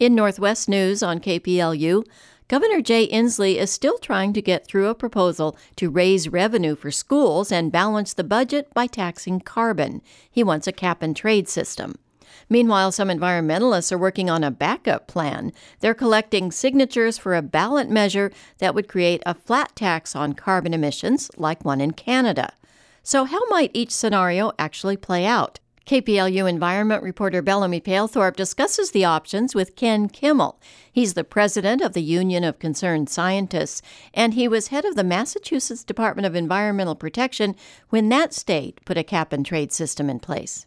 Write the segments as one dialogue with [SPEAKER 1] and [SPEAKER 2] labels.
[SPEAKER 1] In Northwest News on KPLU, Governor Jay Inslee is still trying to get through a proposal to raise revenue for schools and balance the budget by taxing carbon. He wants a cap-and-trade system. Meanwhile, some environmentalists are working on a backup plan. They're collecting signatures for a ballot measure that would create a flat tax on carbon emissions, like one in Canada. So how might each scenario actually play out? KPLU environment reporter Bellamy Palethorpe discusses the options with Ken Kimmel. He's the president of the Union of Concerned Scientists, and he was head of the Massachusetts Department of Environmental Protection when that state put a cap-and-trade system in place.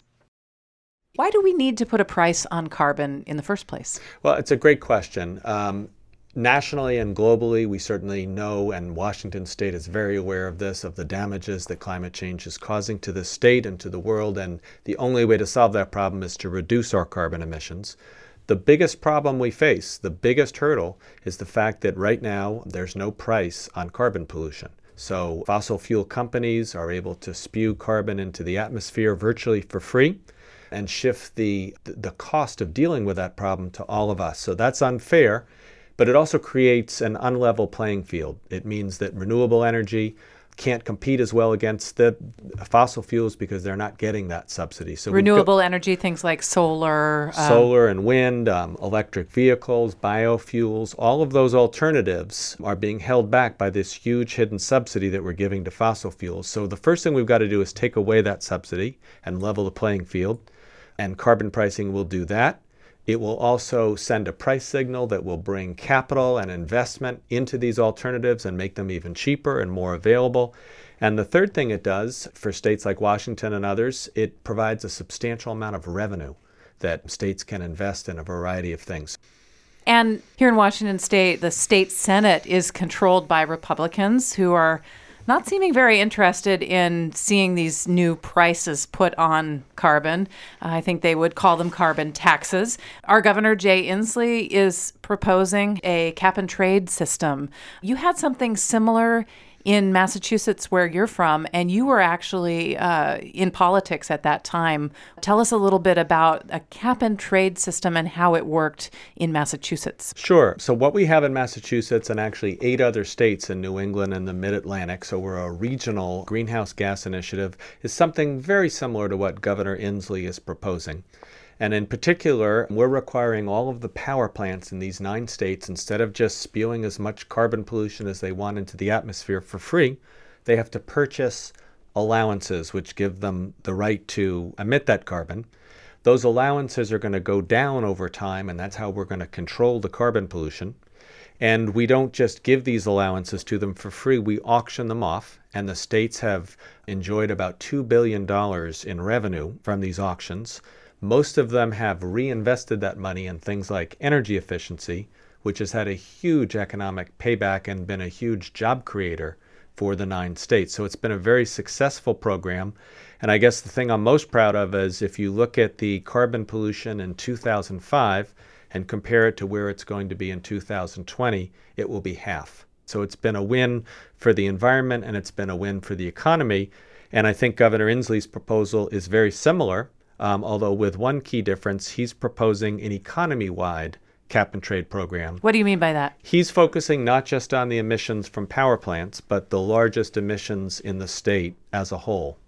[SPEAKER 2] Why do we need to put a price on carbon in the first place?
[SPEAKER 3] Well, it's a great question. Nationally and globally, we certainly know, and Washington State is very aware of this, of the damages that climate change is causing to the state and to the world, and the only way to solve that problem is to reduce our carbon emissions. The biggest problem we face, the biggest hurdle, is the fact that right now there's no price on carbon pollution. So fossil fuel companies are able to spew carbon into the atmosphere virtually for free and shift the cost of dealing with that problem to all of us. So that's unfair. But it also creates an unlevel playing field. It means that renewable energy can't compete as well against the fossil fuels because they're not getting that subsidy. So
[SPEAKER 2] renewable energy, things like solar.
[SPEAKER 3] Solar and wind, electric vehicles, biofuels, all of those alternatives are being held back by this huge hidden subsidy that we're giving to fossil fuels. So the first thing we've got to do is take away that subsidy and level the playing field. And carbon pricing will do that. It will also send a price signal that will bring capital and investment into these alternatives and make them even cheaper and more available. And the third thing it does for states like Washington and others, it provides a substantial amount of revenue that states can invest in a variety of things.
[SPEAKER 2] And here in Washington State, the state Senate is controlled by Republicans who are not seeming very interested in seeing these new prices put on carbon. I think they would call them carbon taxes. Our Governor Jay Inslee is proposing a cap-and-trade system. You had something similar in Massachusetts, where you're from, and you were actually in politics at that time. Tell us a little bit about a cap-and-trade system and how it worked in Massachusetts.
[SPEAKER 3] Sure. So what we have in Massachusetts and actually 8 other states in New England and the Mid-Atlantic, so we're a regional greenhouse gas initiative, is something very similar to what Governor Inslee is proposing. And in particular, we're requiring all of the power plants in these 9 states, instead of just spewing as much carbon pollution as they want into the atmosphere for free, they have to purchase allowances which give them the right to emit that carbon. Those allowances are going to go down over time, and that's how we're going to control the carbon pollution. And we don't just give these allowances to them for free, we auction them off. And the states have enjoyed about $2 billion in revenue from these auctions. Most of them have reinvested that money in things like energy efficiency, which has had a huge economic payback and been a huge job creator for the 9 states. So it's been a very successful program. And I guess the thing I'm most proud of is if you look at the carbon pollution in 2005 and compare it to where it's going to be in 2020, it will be half. So it's been a win for the environment and it's been a win for the economy. And I think Governor Inslee's proposal is very similar. Although with one key difference, he's proposing an economy-wide cap-and-trade program.
[SPEAKER 2] What do you mean by that?
[SPEAKER 3] He's focusing not just on the emissions from power plants, but the largest emissions in the state as a whole.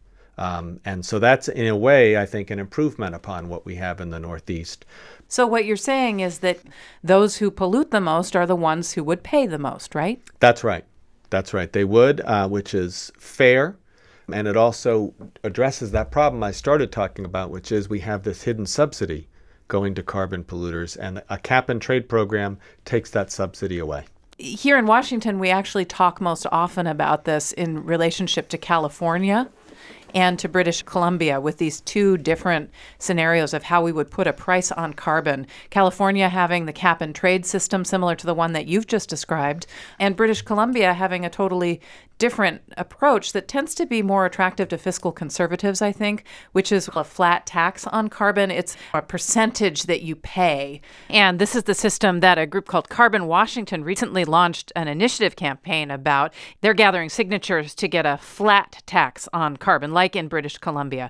[SPEAKER 3] And so that's, in a way, I think, an improvement upon what we have in the Northeast.
[SPEAKER 2] So what you're saying is that those who pollute the most are the ones who would pay the most, right?
[SPEAKER 3] That's right. That's right. They would, which is fair. And it also addresses that problem I started talking about, which is we have this hidden subsidy going to carbon polluters, and a cap-and-trade program takes that subsidy away.
[SPEAKER 2] Here in Washington, we actually talk most often about this in relationship to California and to British Columbia, with these 2 different scenarios of how we would put a price on carbon. California having the cap-and-trade system similar to the one that you've just described, and British Columbia having a totally different approach that tends to be more attractive to fiscal conservatives, I think, which is a flat tax on carbon. It's a percentage that you pay. And this is the system that a group called Carbon Washington recently launched an initiative campaign about. They're gathering signatures to get a flat tax on carbon, like in British Columbia.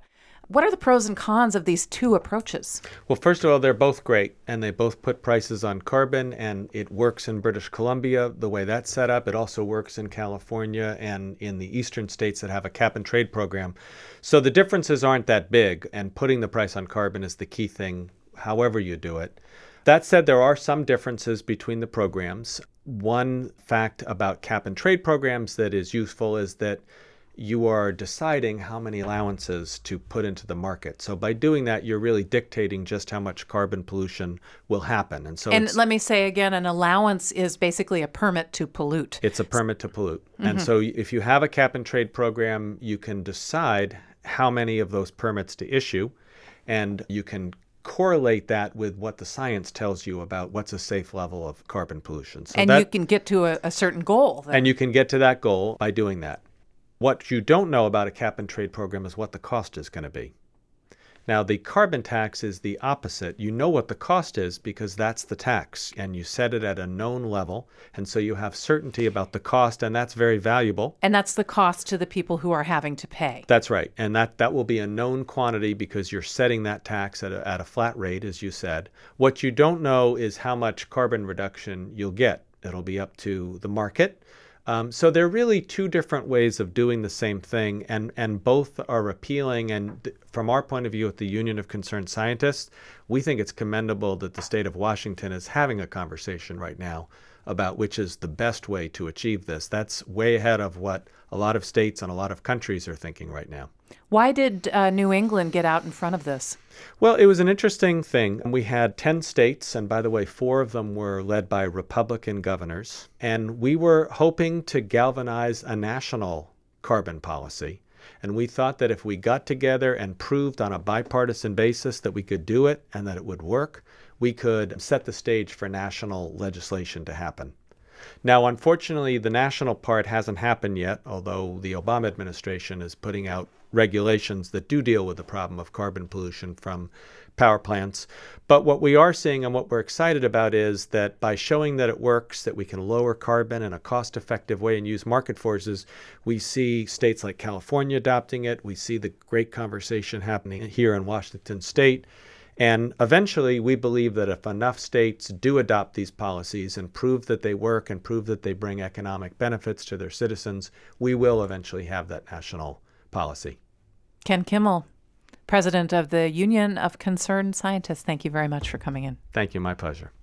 [SPEAKER 2] What are the pros and cons of these two approaches?
[SPEAKER 3] Well, first of all, they're both great, and they both put prices on carbon, and it works in British Columbia the way that's set up. It also works in California and in the eastern states that have a cap and trade program. So the differences aren't that big, and putting the price on carbon is the key thing, however you do it. That said, there are some differences between the programs. One fact about cap and trade programs that is useful is that you are deciding how many allowances to put into the market. So by doing that, you're really dictating just how much carbon pollution will happen.
[SPEAKER 2] And let me say again, an allowance is basically a permit to pollute.
[SPEAKER 3] It's a permit to pollute. And so if you have a cap and trade program, you can decide how many of those permits to issue, and you can correlate that with what the science tells you about what's a safe level of carbon pollution. So
[SPEAKER 2] and you can get to a certain goal. Then.
[SPEAKER 3] And you can get to that goal by doing that. What you don't know about a cap and trade program is what the cost is going to be. Now, the carbon tax is the opposite. You know what the cost is because that's the tax, and you set it at a known level, and so you have certainty about the cost, and that's very valuable.
[SPEAKER 2] And that's the cost to the people who are having to pay.
[SPEAKER 3] That's right, and that will be a known quantity because you're setting that tax at a flat rate, as you said. What you don't know is how much carbon reduction you'll get. It'll be up to the market. So there are really two different ways of doing the same thing, and both are appealing. And from our point of view at the Union of Concerned Scientists, we think it's commendable that the state of Washington is having a conversation right now about which is the best way to achieve this. That's way ahead of what a lot of states and a lot of countries are thinking right now.
[SPEAKER 2] Why did New England get out in front of this?
[SPEAKER 3] Well, it was an interesting thing. We had 10 states, and by the way, 4 of them were led by Republican governors. And we were hoping to galvanize a national carbon policy. And we thought that if we got together and proved on a bipartisan basis that we could do it and that it would work, we could set the stage for national legislation to happen. Now, unfortunately, the national part hasn't happened yet, although the Obama administration is putting out regulations that do deal with the problem of carbon pollution from power plants. But what we are seeing and what we're excited about is that by showing that it works, that we can lower carbon in a cost-effective way and use market forces, we see states like California adopting it. We see the great conversation happening here in Washington State. And eventually, we believe that if enough states do adopt these policies and prove that they work and prove that they bring economic benefits to their citizens, we will eventually have that national policy.
[SPEAKER 2] Ken Kimmel, president of the Union of Concerned Scientists, thank you very much for coming in.
[SPEAKER 3] Thank you. My pleasure.